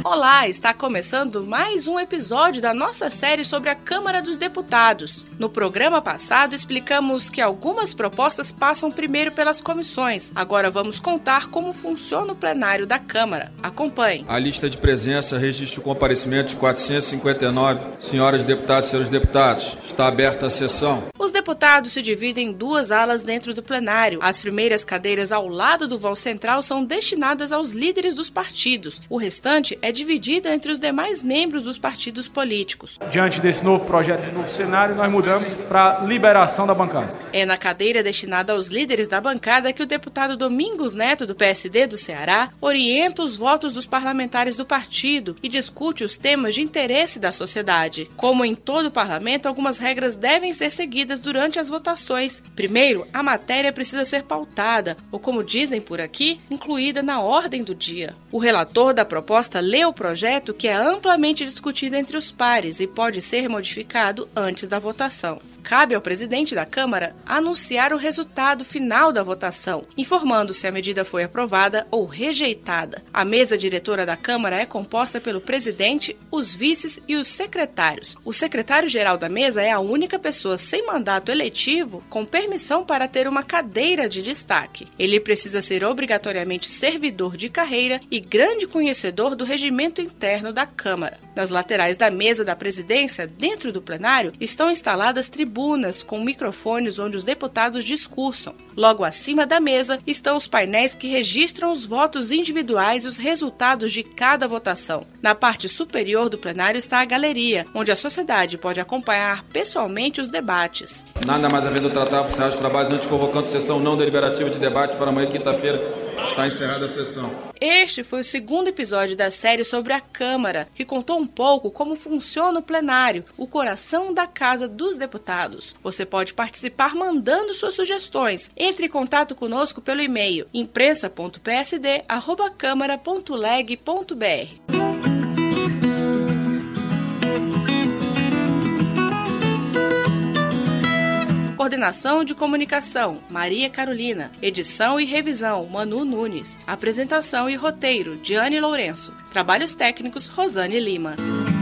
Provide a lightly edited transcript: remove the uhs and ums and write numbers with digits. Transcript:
Olá, está começando mais um episódio da nossa série sobre a Câmara dos Deputados. No programa passado, explicamos que algumas propostas passam primeiro pelas comissões. Agora vamos contar como funciona o plenário da Câmara. Acompanhe. A lista de presença registra o comparecimento de 459 senhoras deputadas e senhores deputados. Está aberta a sessão. Os deputados se dividem em duas alas dentro do plenário. As primeiras cadeiras ao lado do vão central são destinadas aos líderes dos partidos. O restante é dividido entre os demais membros dos partidos políticos. Diante desse novo projeto, do novo cenário, nós mudamos para liberação da bancada. É na cadeira destinada aos líderes da bancada que o deputado Domingos Neto, do PSD do Ceará, orienta os votos dos parlamentares do partido e discute os temas de interesse da sociedade. Como em todo o parlamento, algumas regras devem ser seguidas durante as votações. Primeiro, a matéria precisa ser pautada, ou como dizem por aqui, incluída na ordem do dia. O relator da proposta lê o projeto, que é amplamente discutido entre os pares e pode ser modificado antes da votação. Cabe ao presidente da Câmara anunciar o resultado final da votação, informando se a medida foi aprovada ou rejeitada. A mesa diretora da Câmara é composta pelo presidente, os vices e os secretários. O secretário-geral da mesa é a única pessoa sem mandato eletivo com permissão para ter uma cadeira de destaque. Ele precisa ser obrigatoriamente servidor de carreira e grande conhecedor do regimento interno da Câmara. Nas laterais da mesa da presidência, dentro do plenário, estão instaladas tribunas com microfones onde os deputados discursam. Logo acima da mesa estão os painéis que registram os votos individuais e os resultados de cada votação. Na parte superior do plenário está a galeria, onde a sociedade pode acompanhar pessoalmente os debates. Nada mais havendo tratar oficial de trabalhos antes convocando sessão não deliberativa de debate para amanhã, quinta-feira. Está encerrada a sessão. Este foi o segundo episódio da série sobre a Câmara, que contou um pouco como funciona o plenário, o coração da Casa dos Deputados. Você pode participar mandando suas sugestões. Entre em contato conosco pelo e-mail imprensa.psd@câmara.leg.br. Coordenação de comunicação, Maria Carolina. Edição e revisão, Manu Nunes. Apresentação e roteiro, Diane Lourenço. Trabalhos técnicos, Rosane Lima.